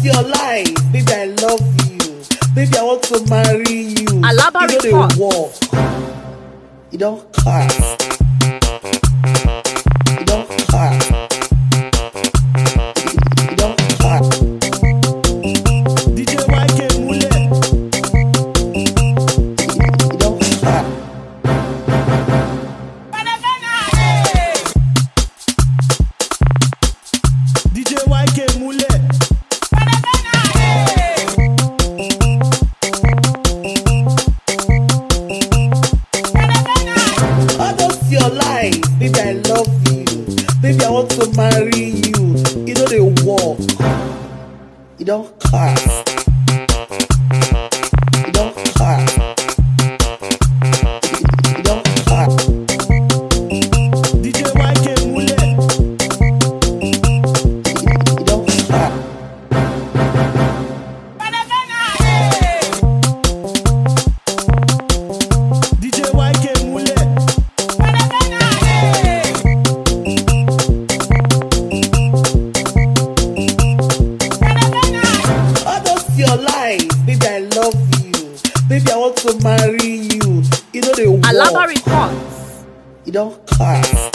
your life, baby. I love you, baby. I want to marry you. Alaba you know they report. walk. You don't cast. You don't cast. You don't cast. DJ YK Mule. You don't cast. DJ YK Mule. How does your life, baby? I love you, baby. I want to marry you. You know they walk. You don't cast. You don't cast. You don't cast. DJ YK Mule. You don't cast. DJ YK Mule. How does your life, baby? I love you, baby. I want to marry you. You know they walk. Alaba report. You don't cast.